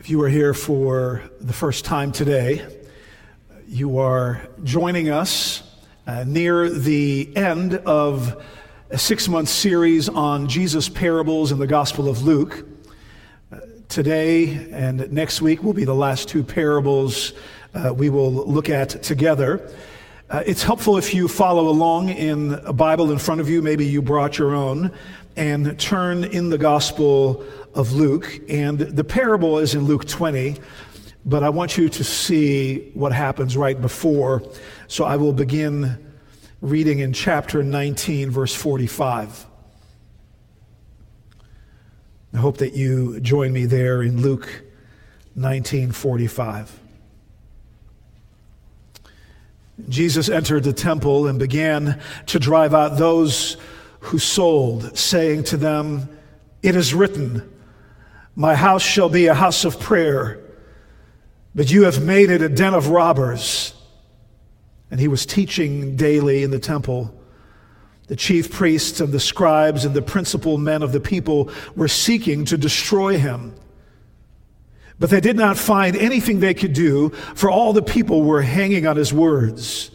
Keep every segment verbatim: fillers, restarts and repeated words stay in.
If you are here for the first time today, you are joining us uh, near the end of a six-month series on Jesus' parables in the Gospel of Luke. Uh, today and next week will be the last two parables uh, we will look at together. Uh, it's helpful if you follow along in a Bible in front of you. Maybe you brought your own, and turn in the Gospel of Luke. And the parable is in Luke twenty, but I want you to see what happens right before. So I will begin reading in chapter nineteen, verse forty-five. I hope that you join me there in Luke nineteen forty-five. Jesus entered the temple and began to drive out those who sold, saying to them, "It is written, my house shall be a house of prayer, but you have made it a den of robbers." And he was teaching daily in the temple. The chief priests and the scribes and the principal men of the people were seeking to destroy him. But they did not find anything they could do, for all the people were hanging on his words.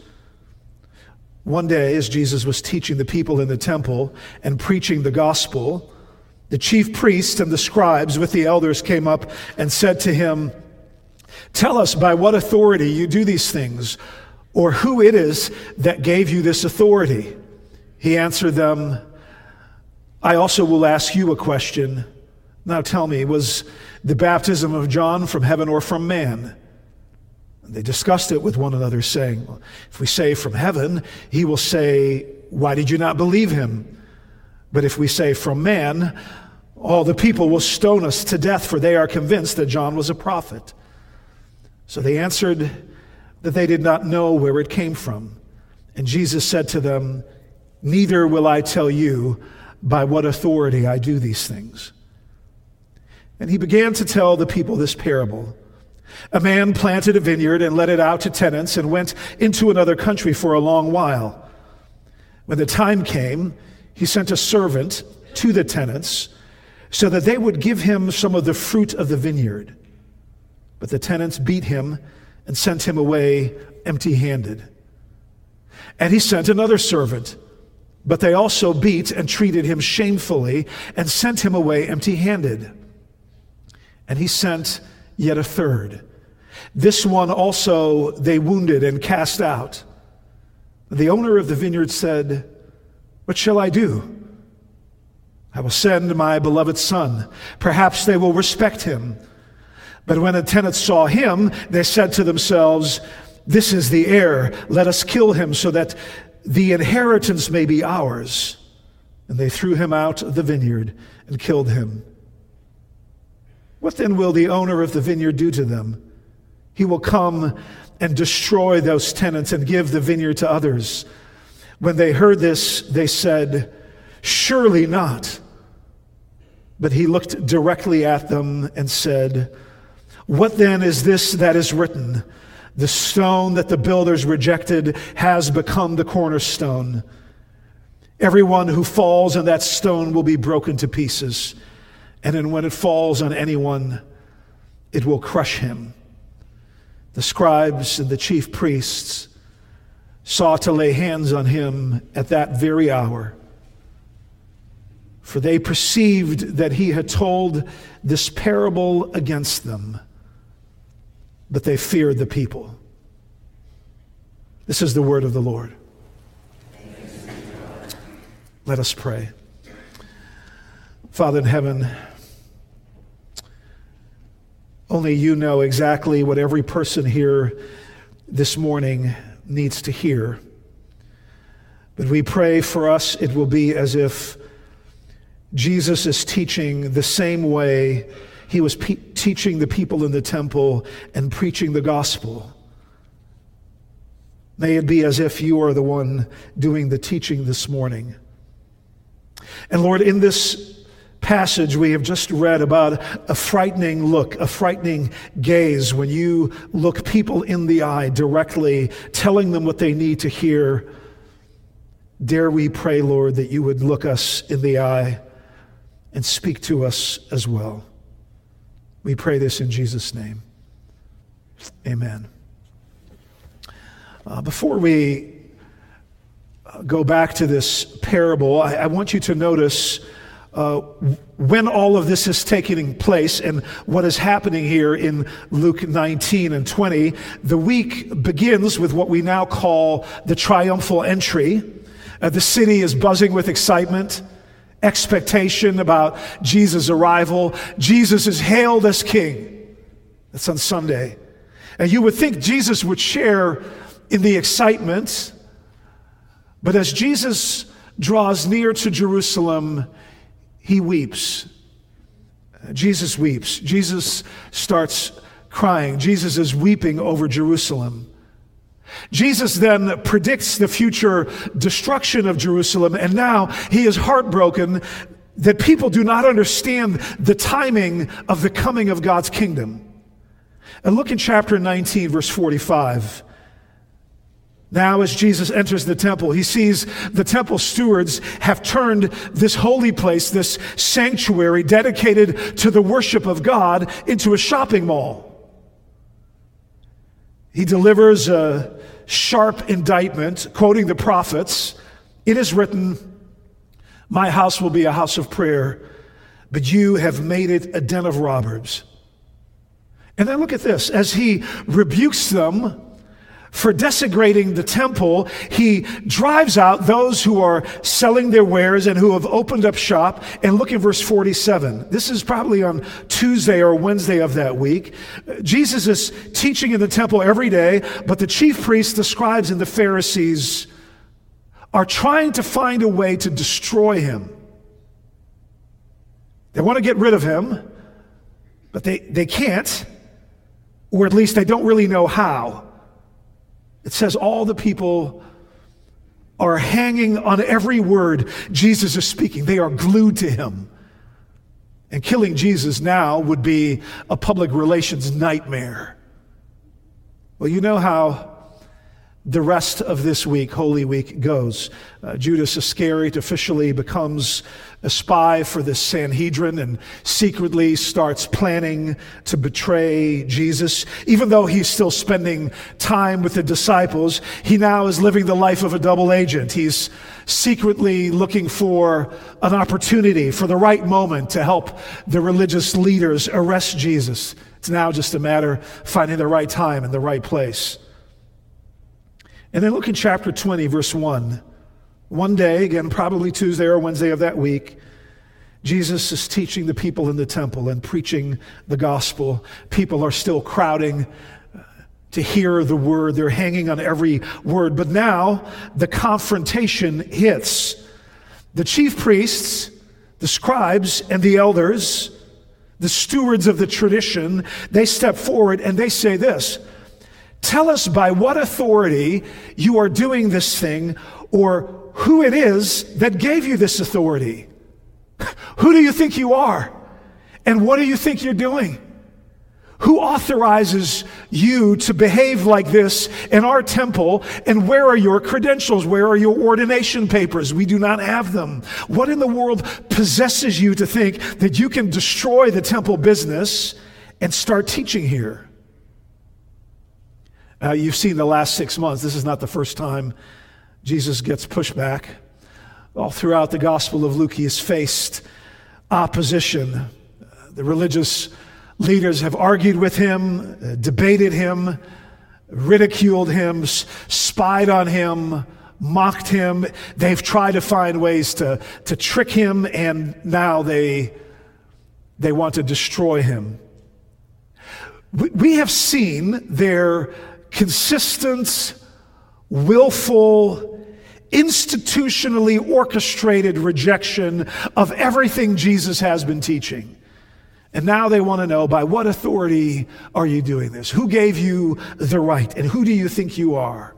One day, as Jesus was teaching the people in the temple and preaching the gospel, the chief priests and the scribes with the elders came up and said to him, "Tell us by what authority you do these things, or who it is that gave you this authority." He answered them, "I also will ask you a question. Now tell me, was the baptism of John from heaven or from man?" And they discussed it with one another, saying, "Well, if we say from heaven, he will say, 'Why did you not believe him?' But if we say from man, all the people will stone us to death, for they are convinced that John was a prophet." So they answered that they did not know where it came from. And Jesus said to them, "Neither will I tell you by what authority I do these things." And he began to tell the people this parable. A man planted a vineyard and let it out to tenants and went into another country for a long while. When the time came, he sent a servant to the tenants so that they would give him some of the fruit of the vineyard. But the tenants beat him and sent him away empty-handed. And he sent another servant, but they also beat and treated him shamefully and sent him away empty-handed. And he sent yet a third. This one also they wounded and cast out. The owner of the vineyard said, "What shall I do? I will send my beloved son. Perhaps they will respect him." But when the tenants saw him, they said to themselves, "This is the heir. Let us kill him so that the inheritance may be ours." And they threw him out of the vineyard and killed him. What then will the owner of the vineyard do to them? He will come and destroy those tenants and give the vineyard to others. When they heard this, they said, "Surely not." But he looked directly at them and said, "What then is this that is written? The stone that the builders rejected has become the cornerstone. Everyone who falls on that stone will be broken to pieces. And then when it falls on anyone, it will crush him." The scribes and the chief priests sought to lay hands on him at that very hour, for they perceived that he had told this parable against them, but they feared the people. This is the word of the Lord. Let us pray. Father in heaven, only you know exactly what every person here this morning needs to hear. But we pray for us it will be as if Jesus is teaching the same way he was pe- teaching the people in the temple and preaching the gospel. May it be as if you are the one doing the teaching this morning. And Lord, in this passage we have just read about a frightening look, a frightening gaze when you look people in the eye directly, telling them what they need to hear. Dare we pray, Lord, that you would look us in the eye and speak to us as well. We pray this in Jesus' name. Amen. Uh, before we uh, go back to this parable, I, I want you to notice uh, when all of this is taking place and what is happening here in Luke nineteen and twenty. The week begins with what we now call the triumphal entry. Uh, the city is buzzing with excitement, expectation about Jesus' arrival. Jesus is hailed as king. That's on Sunday. And you would think Jesus would share in the excitement, but as Jesus draws near to Jerusalem, he weeps. Jesus weeps. Jesus starts crying. Jesus is weeping over Jerusalem. Jesus then predicts the future destruction of Jerusalem, and now he is heartbroken that people do not understand the timing of the coming of God's kingdom. And look in chapter nineteen, verse forty-five. Now as Jesus enters the temple, he sees the temple stewards have turned this holy place, this sanctuary dedicated to the worship of God, into a shopping mall. He delivers a sharp indictment, quoting the prophets. It is written, "My house will be a house of prayer, but you have made it a den of robbers." And then look at this. As he rebukes them for desecrating the temple, he drives out those who are selling their wares and who have opened up shop. And look at verse forty-seven. This is probably on Tuesday or Wednesday of that week. Jesus is teaching in the temple every day, but the chief priests, the scribes, and the Pharisees are trying to find a way to destroy him. They want to get rid of him, but they, they can't, or at least they don't really know how. It says all the people are hanging on every word Jesus is speaking. They are glued to him. And killing Jesus now would be a public relations nightmare. Well, you know how the rest of this week, Holy Week, goes. Uh, Judas Iscariot officially becomes a spy for the Sanhedrin and secretly starts planning to betray Jesus. Even though he's still spending time with the disciples, he now is living the life of a double agent. He's secretly looking for an opportunity, for the right moment to help the religious leaders arrest Jesus. It's now just a matter of finding the right time and the right place. And then look in chapter twenty, verse one. One day, again, probably Tuesday or Wednesday of that week, Jesus is teaching the people in the temple and preaching the gospel. People are still crowding to hear the word. They're hanging on every word. But now the confrontation hits. The chief priests, the scribes, and the elders, the stewards of the tradition, they step forward and they say this: "Tell us by what authority you are doing this thing, or who it is that gave you this authority. Who do you think you are? And what do you think you're doing? Who authorizes you to behave like this in our temple? And where are your credentials? Where are your ordination papers? We do not have them. What in the world possesses you to think that you can destroy the temple business and start teaching here?" Uh, you've seen the last six months. This is not the first time Jesus gets pushback. All throughout the Gospel of Luke, he has faced opposition. Uh, the religious leaders have argued with him, uh, debated him, ridiculed him, s- spied on him, mocked him. They've tried to find ways to, to trick him, and now they, they want to destroy him. We, we have seen their consistent, willful, institutionally orchestrated rejection of everything Jesus has been teaching. And now they want to know, by what authority are you doing this? Who gave you the right? And who do you think you are?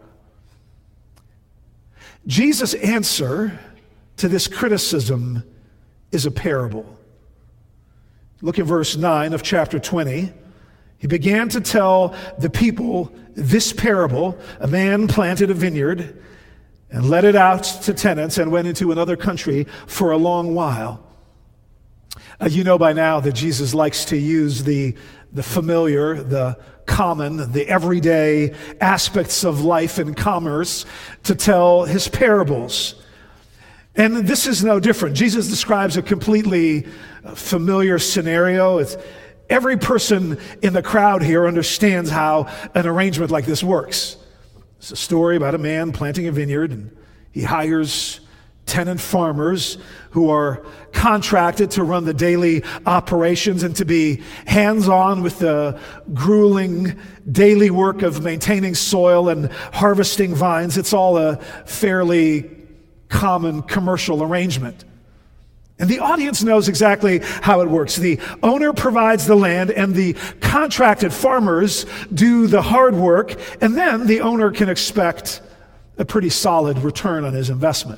Jesus' answer to this criticism is a parable. Look at verse nine of chapter twenty. He began to tell the people this parable. A man planted a vineyard and let it out to tenants and went into another country for a long while. Uh, you know by now that Jesus likes to use the, the familiar, the common, the everyday aspects of life and commerce to tell his parables. And this is no different. Jesus describes a completely familiar scenario. It's, every person in the crowd here understands how an arrangement like this works. It's a story about a man planting a vineyard, and he hires tenant farmers who are contracted to run the daily operations and to be hands-on with the grueling daily work of maintaining soil and harvesting vines. It's all a fairly common commercial arrangement. And the audience knows exactly how it works. The owner provides the land, and the contracted farmers do the hard work, and then the owner can expect a pretty solid return on his investment.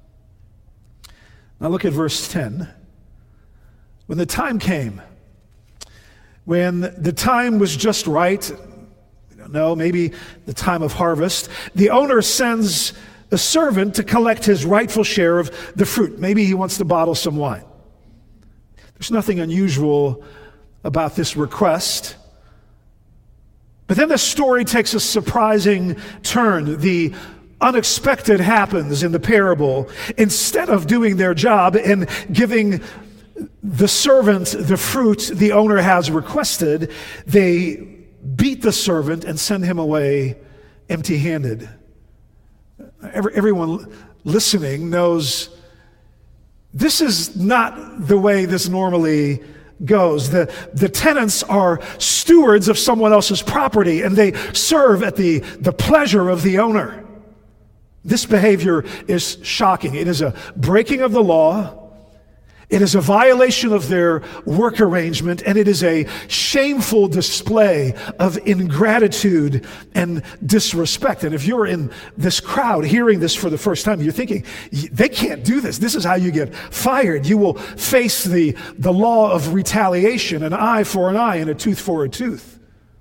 Now look at verse ten. When the time came, when the time was just right, we don't know, maybe the time of harvest, the owner sends a servant to collect his rightful share of the fruit. Maybe he wants to bottle some wine. There's nothing unusual about this request. But then the story takes a surprising turn. The unexpected happens in the parable. Instead of doing their job and giving the servant the fruit the owner has requested, they beat the servant and send him away empty-handed. Every, everyone listening knows this is not the way this normally goes. The, the tenants are stewards of someone else's property, and they serve at the, the pleasure of the owner. This behavior is shocking. It is a breaking of the law. It is a violation of their work arrangement, and it is a shameful display of ingratitude and disrespect. And if you're in this crowd hearing this for the first time, you're thinking, they can't do this. This is how you get fired. You will face the, the law of retaliation, an eye for an eye and a tooth for a tooth.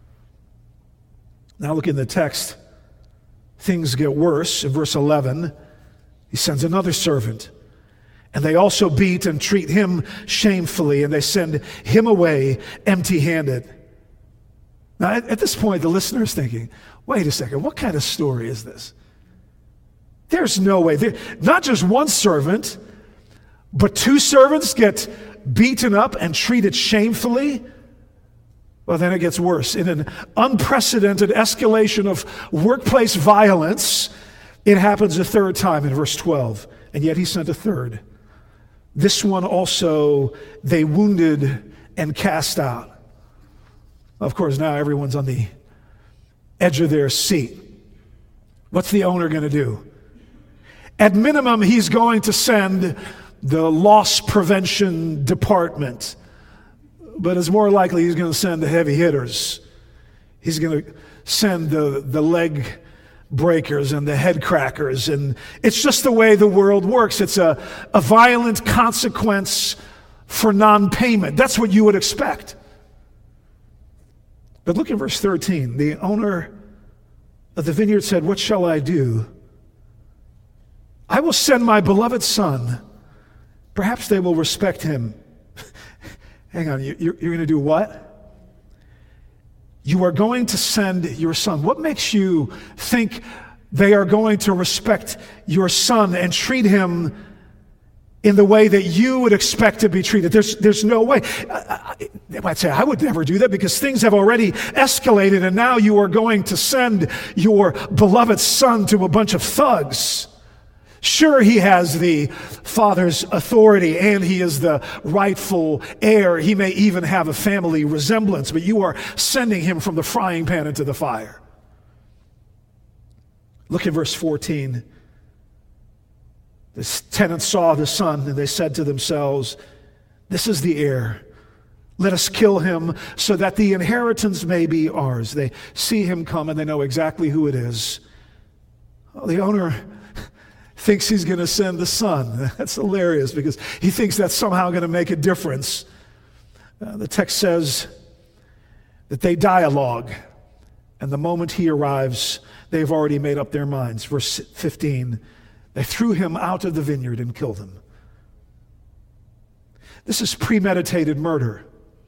Now look in the text. Things get worse. In verse eleven, he sends another servant. And they also beat and treat him shamefully, and they send him away empty-handed. Now, at, at this point, the listener is thinking, wait a second, what kind of story is this? There's no way. There, not just one servant, but two servants get beaten up and treated shamefully? Well, then it gets worse. In an unprecedented escalation of workplace violence, it happens a third time in verse twelve. And yet he sent a third. This one also they wounded and cast out. Of course, now everyone's on the edge of their seat. What's the owner going to do? At minimum, he's going to send the loss prevention department. But it's more likely he's going to send the heavy hitters. He's going to send the, the leg breakers and the head crackers. And it's just the way the world works. It's a, a violent consequence for non-payment. That's what you would expect. But look at verse thirteen. The owner of the vineyard said, "What shall I do? I will send my beloved son. Perhaps they will respect him." Hang on, you're, you're going to do what? You are going to send your son. What makes you think they are going to respect your son and treat him in the way that you would expect to be treated? There's, there's no way. I, I, they might say, I would never do that because things have already escalated and now you are going to send your beloved son to a bunch of thugs. Sure, he has the father's authority and he is the rightful heir. He may even have a family resemblance, but you are sending him from the frying pan into the fire. Look at verse fourteen. The tenants saw the son and they said to themselves, "This is the heir. Let us kill him so that the inheritance may be ours." They see him come and they know exactly who it is. Well, the owner thinks he's going to send the son. That's hilarious because he thinks that's somehow going to make a difference. Uh, the text says that they dialogue, and the moment he arrives, they've already made up their minds. Verse fifteen, they threw him out of the vineyard and killed him. This is premeditated murder.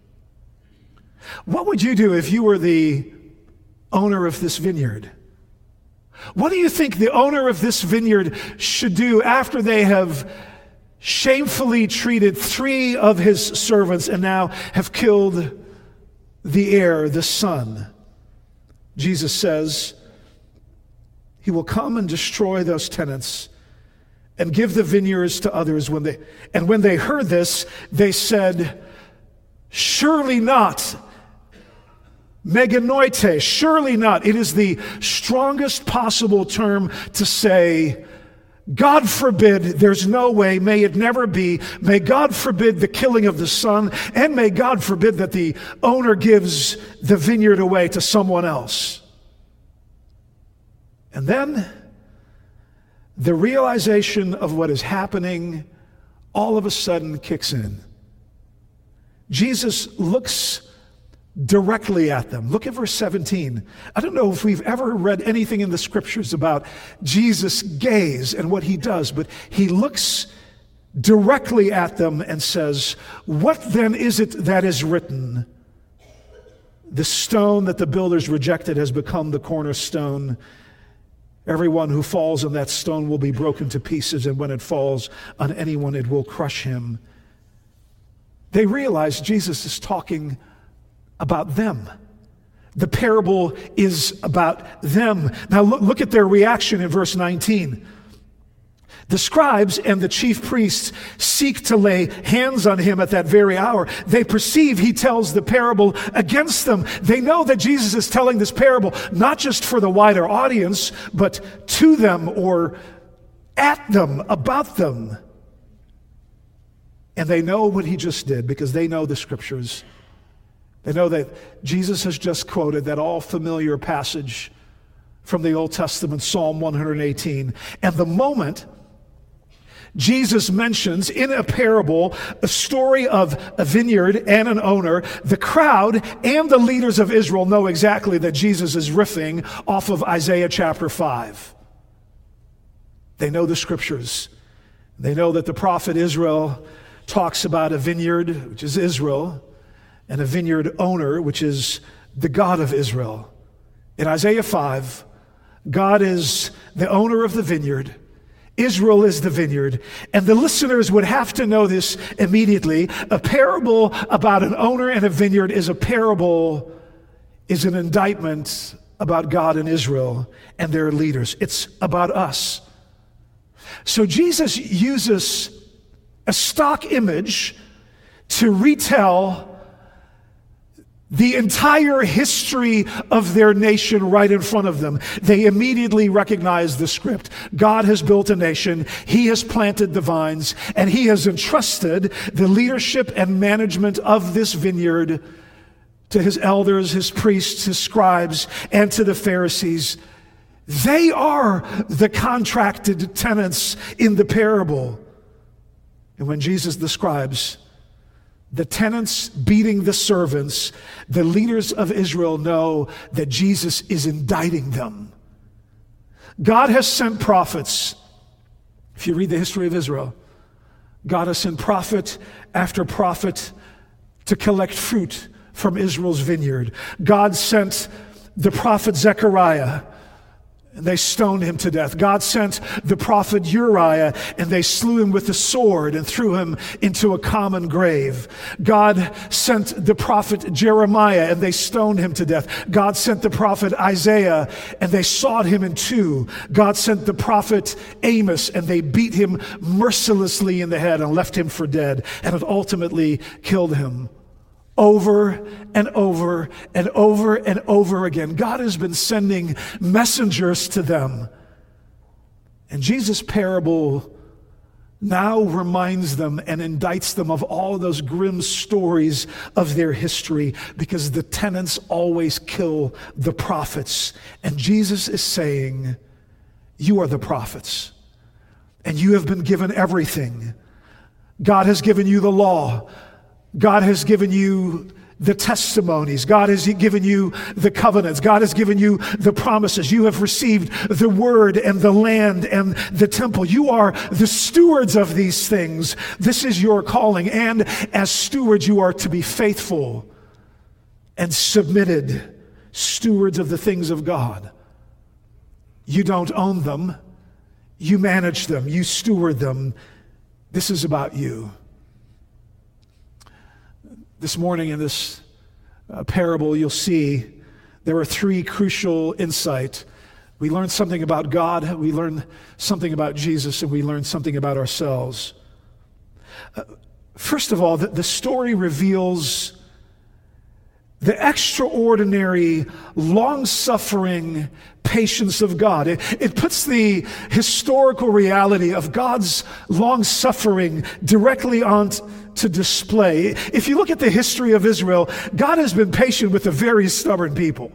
What would you do if you were the owner of this vineyard? What do you think the owner of this vineyard should do after they have shamefully treated three of his servants and now have killed the heir, the son? Jesus says he will come and destroy those tenants and give the vineyards to others. When they and when they heard this, they said, surely not. Meganoite, surely not. It is the strongest possible term to say, God forbid, there's no way, may it never be. May God forbid the killing of the son, and may God forbid that the owner gives the vineyard away to someone else. And then the realization of what is happening all of a sudden kicks in. Jesus looks directly at them. Look at verse seventeen. I don't know if we've ever read anything in the scriptures about Jesus' gaze and what he does, but he looks directly at them and says, what then is it that is written? The stone that the builders rejected has become the cornerstone. Everyone who falls on that stone will be broken to pieces, and when it falls on anyone, it will crush him. They realize Jesus is talking about them. The parable is about them. Now look, look at their reaction in verse nineteen. The scribes and the chief priests seek to lay hands on him at that very hour. They perceive he tells the parable against them. They know that Jesus is telling this parable not just for the wider audience, but to them or at them, about them. And they know what he just did because they know the scriptures. They know that Jesus has just quoted that all familiar passage from the Old Testament, Psalm one eighteen. And the moment Jesus mentions in a parable a story of a vineyard and an owner, the crowd and the leaders of Israel know exactly that Jesus is riffing off of Isaiah chapter five. They know the scriptures. They know that the prophet Israel talks about a vineyard, which is Israel, and a vineyard owner, which is the God of Israel. In Isaiah five, God is the owner of the vineyard. Israel is the vineyard. And the listeners would have to know this immediately. A parable about an owner and a vineyard is a parable, is an indictment about God and Israel and their leaders. It's about us. So Jesus uses a stock image to retell the entire history of their nation right in front of them. They immediately recognize the script. God has built a nation. He has planted the vines, and he has entrusted the leadership and management of this vineyard to his elders, his priests, his scribes, and to the Pharisees. They are the contracted tenants in the parable. And when Jesus describes the tenants beating the servants, the leaders of Israel know that Jesus is indicting them. God has sent prophets. If you read the history of Israel, God has sent prophet after prophet to collect fruit from Israel's vineyard. God sent the prophet Zechariah, and they stoned him to death. God sent the prophet Uriah, and they slew him with the sword and threw him into a common grave. God sent the prophet Jeremiah, and they stoned him to death. God sent the prophet Isaiah, and they sawed him in two. God sent the prophet Amos, and they beat him mercilessly in the head and left him for dead, and it ultimately killed him. Over and over and over and over again, God has been sending messengers to them. And Jesus' parable now reminds them and indicts them of all of those grim stories of their history, because the tenants always kill the prophets. And Jesus is saying, you are the prophets, and you have been given everything. God has given you the law. God has given you the testimonies. God has given you the covenants. God has given you the promises. You have received the word and the land and the temple. You are the stewards of these things. This is your calling. And as stewards, you are to be faithful and submitted stewards of the things of God. You don't own them. You manage them. You steward them. This is about you. This morning in this uh, parable, you'll see there are three crucial insights. We learn something about God, we learn something about Jesus, and we learn something about ourselves. Uh, first of all, the, the story reveals the extraordinary, long-suffering patience of God. It, it puts the historical reality of God's long-suffering directly on to display. If you look at the history of Israel, God has been patient with a very stubborn people,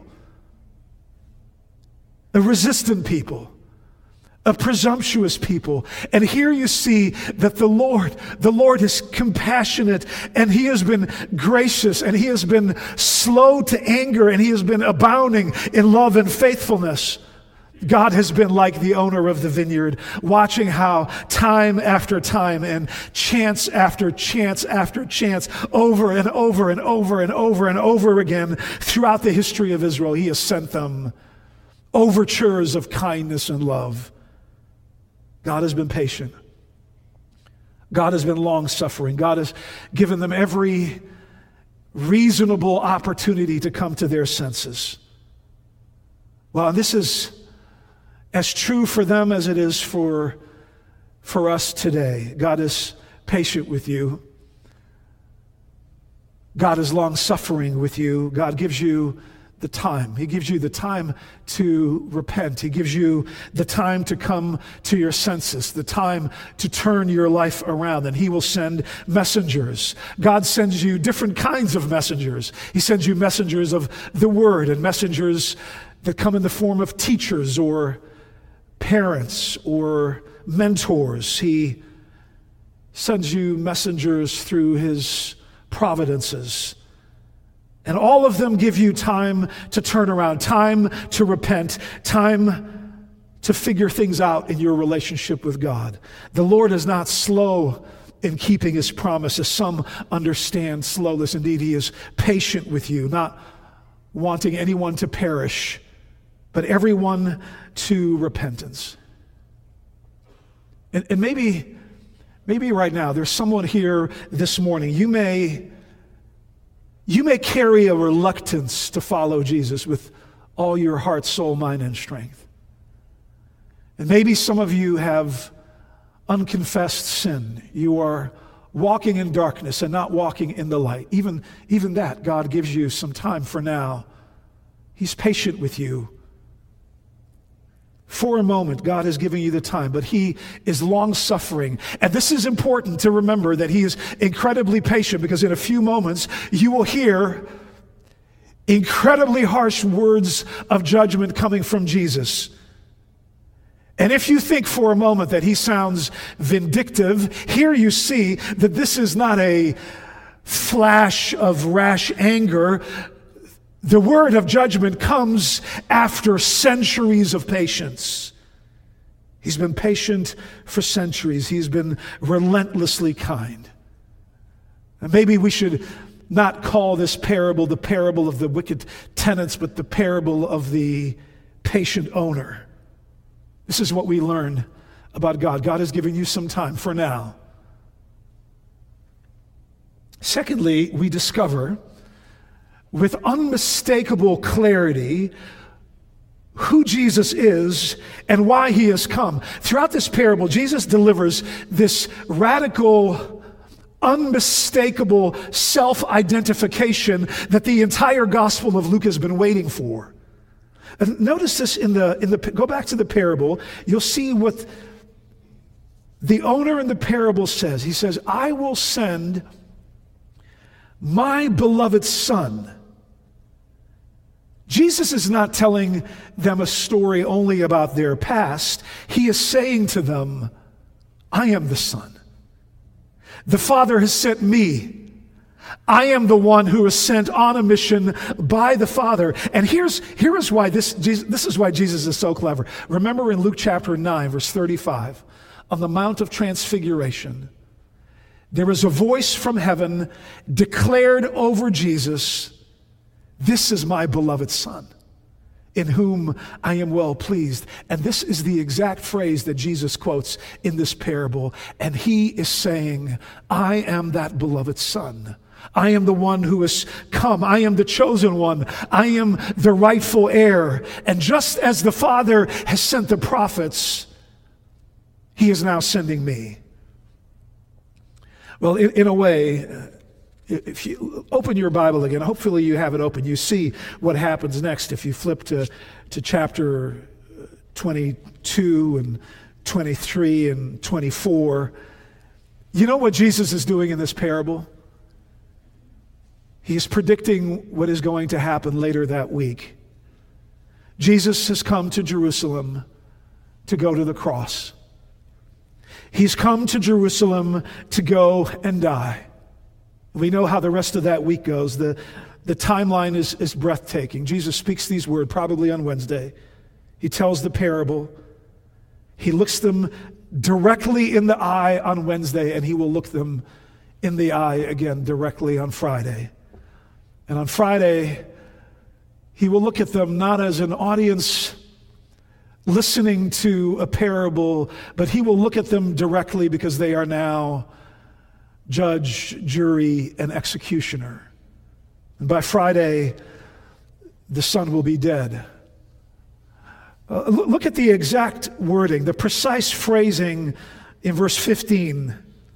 a resistant people, a presumptuous people. And here you see that the Lord, the Lord is compassionate, and he has been gracious, and he has been slow to anger, and he has been abounding in love and faithfulness. God has been like the owner of the vineyard, watching how time after time and chance after chance after chance, over and over and over and over and over again, throughout the history of Israel, he has sent them overtures of kindness and love. God has been patient. God has been long-suffering. God has given them every reasonable opportunity to come to their senses. Well, and this is as true for them as it is for, for us today. God is patient with you. God is long-suffering with you. God gives you the time. He gives you the time to repent. He gives you the time to come to your senses, the time to turn your life around, and he will send messengers. God sends you different kinds of messengers. He sends you messengers of the word and messengers that come in the form of teachers or parents or mentors. He sends you messengers through his providences. And all of them give you time to turn around, time to repent, time to figure things out in your relationship with God. The Lord is not slow in keeping his promises. Some understand slowness. Indeed, he is patient with you, not wanting anyone to perish, but everyone to repentance. And, and maybe, maybe right now, there's someone here this morning. You may You may carry a reluctance to follow Jesus with all your heart, soul, mind, and strength. And maybe some of you have unconfessed sin. You are walking in darkness and not walking in the light. Even, even that, God gives you some time for now. He's patient with you. For a moment, God is giving you the time, but he is long-suffering. And this is important to remember, that he is incredibly patient, because in a few moments, you will hear incredibly harsh words of judgment coming from Jesus. And if you think for a moment that he sounds vindictive, here you see that this is not a flash of rash anger. The word of judgment comes after centuries of patience. He's been patient for centuries. He's been relentlessly kind. And maybe we should not call this parable the parable of the wicked tenants, but the parable of the patient owner. This is what we learn about God. God has given you some time for now. Secondly, we discover with unmistakable clarity who Jesus is and why he has come. Throughout this parable, Jesus delivers this radical, unmistakable self-identification that the entire Gospel of Luke has been waiting for. And notice this in the, in the, go back to the parable, you'll see what the owner in the parable says. He says, I will send my beloved son. Jesus is not telling them a story only about their past. He is saying to them, I am the Son. The Father has sent me. I am the one who is sent on a mission by the Father. And here's, here is why this, this is why Jesus is so clever. Remember in Luke chapter nine, verse thirty-five, on the Mount of Transfiguration, there is a voice from heaven declared over Jesus, "This is my beloved Son, in whom I am well pleased." And this is the exact phrase that Jesus quotes in this parable. And he is saying, I am that beloved Son. I am the one who has come. I am the chosen one. I am the rightful heir. And just as the Father has sent the prophets, he is now sending me. Well, in, in a way, if you open your Bible again, hopefully you have it open, you see what happens next. If you flip to, to chapter twenty-two and twenty-three and twenty-four, you know what Jesus is doing in this parable? He is predicting what is going to happen later that week. Jesus has come to Jerusalem to go to the cross. He's come to Jerusalem to go and die. We know how the rest of that week goes. The, the timeline is, is breathtaking. Jesus speaks these words probably on Wednesday. He tells the parable. He looks them directly in the eye on Wednesday, and he will look them in the eye again directly on Friday. And on Friday, he will look at them not as an audience listening to a parable, but he will look at them directly because they are now judge, jury, and executioner. And by Friday, the Son will be dead. Uh, look at the exact wording, the precise phrasing in verse fifteen.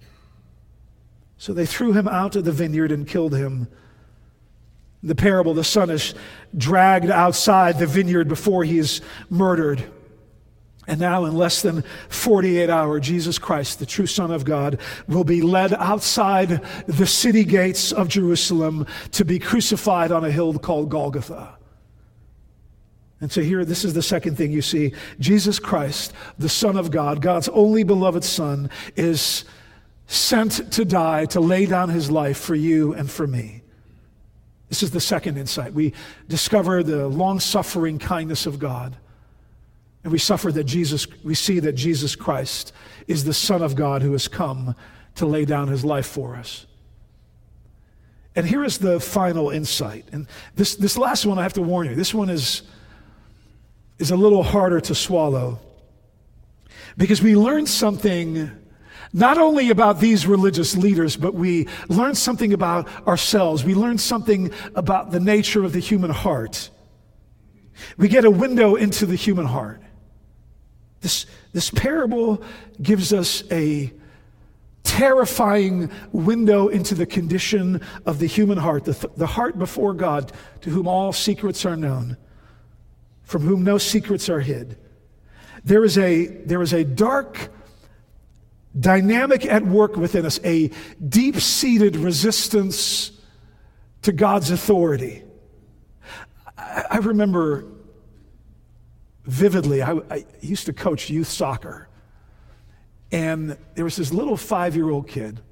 So they threw him out of the vineyard and killed him. In the parable, the Son is dragged outside the vineyard before he is murdered. And now in less than forty-eight hours, Jesus Christ, the true Son of God, will be led outside the city gates of Jerusalem to be crucified on a hill called Golgotha. And so here, this is the second thing you see. Jesus Christ, the Son of God, God's only beloved Son, is sent to die, to lay down his life for you and for me. This is the second insight. We discover the long-suffering kindness of God. And we suffer that Jesus, we see that Jesus Christ is the Son of God who has come to lay down his life for us. And here is the final insight. And this, this last one, I have to warn you, this one is, is a little harder to swallow. Because we learn something not only about these religious leaders, but we learn something about ourselves. We learn something about the nature of the human heart. We get a window into the human heart. This, this parable gives us a terrifying window into the condition of the human heart, the, the heart before God, to whom all secrets are known, from whom no secrets are hid. There is a, there is a dark dynamic at work within us, a deep-seated resistance to God's authority. I, I remember vividly, I, I used to coach youth soccer, and there was this little five-year-old kid.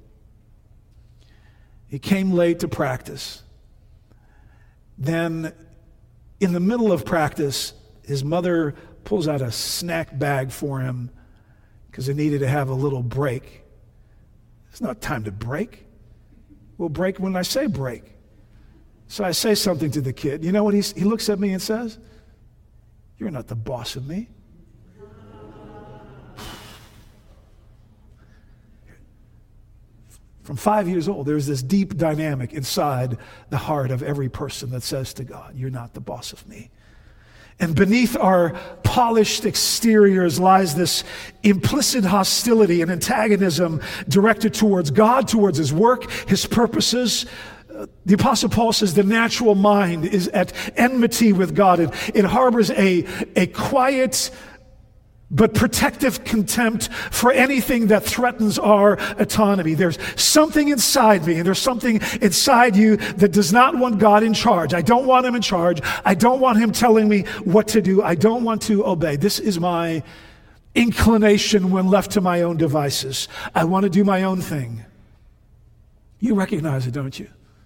He came late to practice. Then, in the middle of practice, his mother pulls out a snack bag for him because they needed to have a little break. It's not time to break. We'll break when I say break. So I say something to the kid. You know what he's, he looks at me and says? "You're not the boss of me." From five years old, there's this deep dynamic inside the heart of every person that says to God, "You're not the boss of me." And beneath our polished exteriors lies this implicit hostility and antagonism directed towards God, towards his work, his purposes. Uh, the Apostle Paul says the natural mind is at enmity with God. It, it harbors a, a quiet but protective contempt for anything that threatens our autonomy. There's something inside me, and there's something inside you that does not want God in charge. I don't want him in charge. I don't want him telling me what to do. I don't want to obey. This is my inclination when left to my own devices. I want to do my own thing. You recognize it, don't you?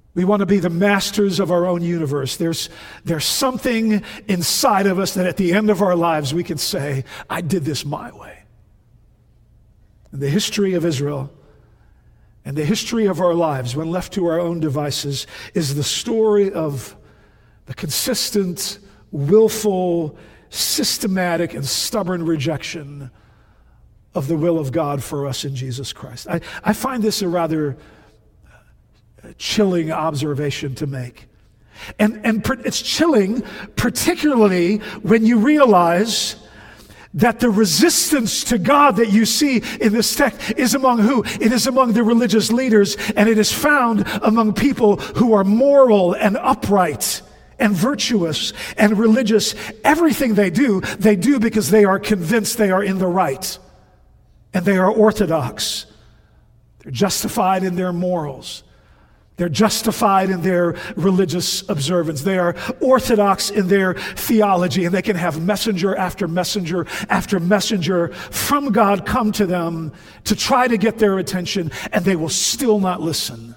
We want to be the masters of our own universe. There's, there's something inside of us that at the end of our lives we can say, I did this my way. And the history of Israel and the history of our lives, when left to our own devices, is the story of the consistent, willful, systematic, and stubborn rejection of the will of God for us in Jesus Christ. I, I find this a rather chilling observation to make. And, and per, it's chilling, particularly when you realize that the resistance to God that you see in this text is among who? It is among the religious leaders, and it is found among people who are moral and upright and virtuous and religious. Everything they do, they do because they are convinced they are in the right, and they are orthodox. They're justified in their morals. They're justified in their religious observance. They are orthodox in their theology, and they can have messenger after messenger after messenger from God come to them to try to get their attention, and they will still not listen.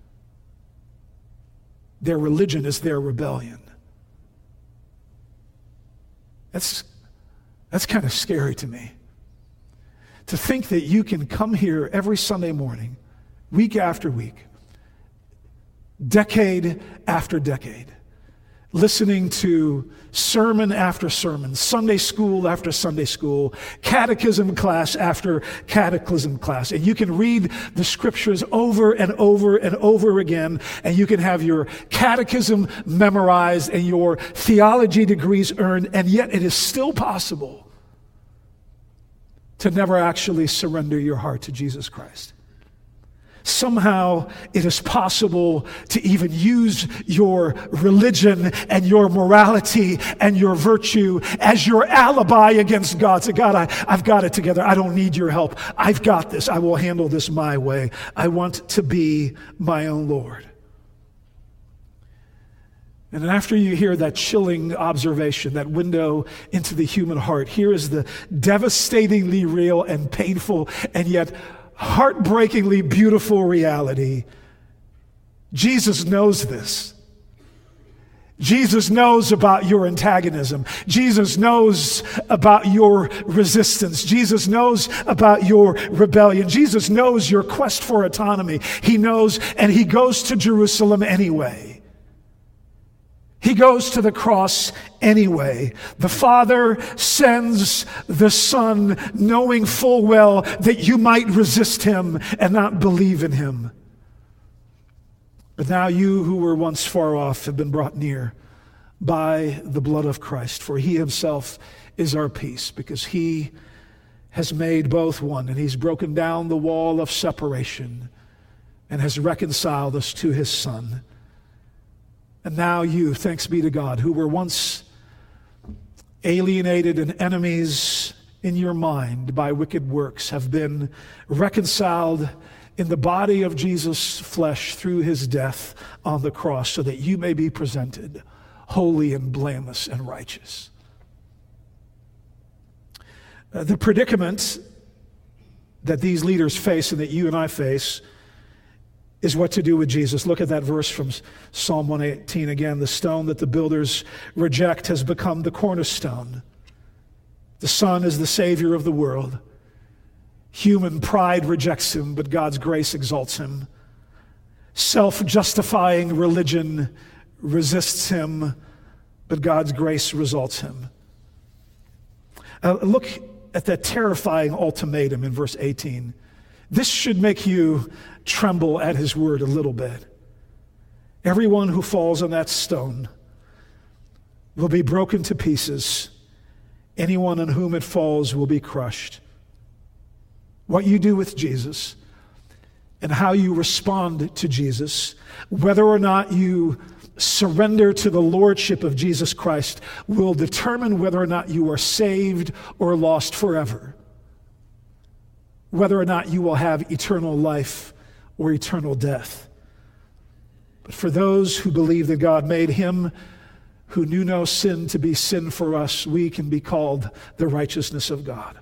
Their religion is their rebellion. That's, that's kind of scary to me. To think that you can come here every Sunday morning, week after week, decade after decade, listening to sermon after sermon, Sunday school after Sunday school, catechism class after catechism class. And you can read the scriptures over and over and over again, and you can have your catechism memorized and your theology degrees earned, and yet it is still possible to never actually surrender your heart to Jesus Christ. Somehow it is possible to even use your religion and your morality and your virtue as your alibi against God. Say, God, I, I've got it together. I don't need your help. I've got this. I will handle this my way. I want to be my own Lord. And after you hear that chilling observation, that window into the human heart, here is the devastatingly real and painful and yet heartbreakingly beautiful reality. Jesus knows this. Jesus knows about your antagonism. Jesus knows about your resistance. Jesus knows about your rebellion. Jesus knows your quest for autonomy. He knows, and he goes to Jerusalem anyway. He goes to the cross anyway. The Father sends the Son knowing full well that you might resist him and not believe in him. But now you who were once far off have been brought near by the blood of Christ, for he himself is our peace, because he has made both one, and he's broken down the wall of separation and has reconciled us to his Son. And now you, thanks be to God, who were once alienated and enemies in your mind by wicked works, have been reconciled in the body of Jesus' flesh through his death on the cross, so that you may be presented holy and blameless and righteous. Uh, the predicament that these leaders face and that you and I face is what to do with Jesus. Look at that verse from Psalm one eighteen again. The stone that the builders reject has become the cornerstone. The Son is the Savior of the world. Human pride rejects him, but God's grace exalts him. Self-justifying religion resists him, but God's grace results him. Uh, look at that terrifying ultimatum in verse eighteen. This should make you tremble at his word a little bit. Everyone who falls on that stone will be broken to pieces. Anyone on whom it falls will be crushed. What you do with Jesus and how you respond to Jesus, whether or not you surrender to the lordship of Jesus Christ, will determine whether or not you are saved or lost forever. Whether or not you will have eternal life or eternal death. But for those who believe that God made him who knew no sin to be sin for us, we can be called the righteousness of God.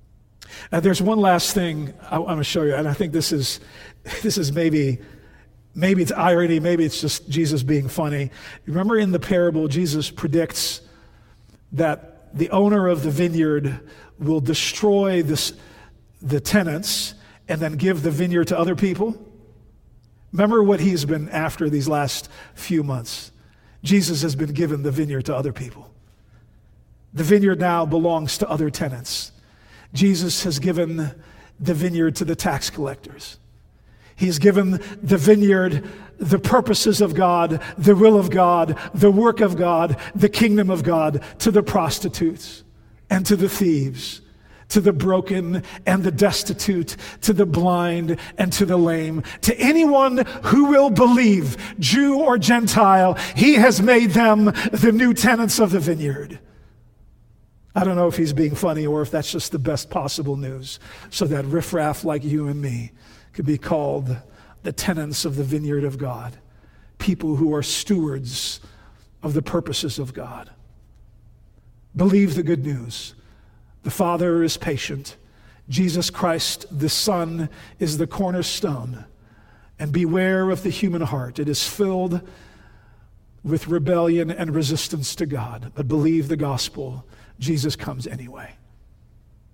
Now, there's one last thing I want to show you, and I think this is this is maybe Maybe it's irony, maybe it's just Jesus being funny. Remember in the parable, Jesus predicts that the owner of the vineyard will destroy this, the tenants and then give the vineyard to other people? Remember what he's been after these last few months. Jesus has been given the vineyard to other people. The vineyard now belongs to other tenants. Jesus has given the vineyard to the tax collectors. He's given the vineyard the purposes of God, the will of God, the work of God, the kingdom of God to the prostitutes and to the thieves, to the broken and the destitute, to the blind and to the lame. To anyone who will believe, Jew or Gentile, he has made them the new tenants of the vineyard. I don't know if he's being funny or if that's just the best possible news, so that riffraff like you and me could be called the tenants of the vineyard of God, people who are stewards of the purposes of God. Believe the good news. The Father is patient. Jesus Christ, the Son, is the cornerstone. And beware of the human heart. It is filled with rebellion and resistance to God. But believe the gospel. Jesus comes anyway.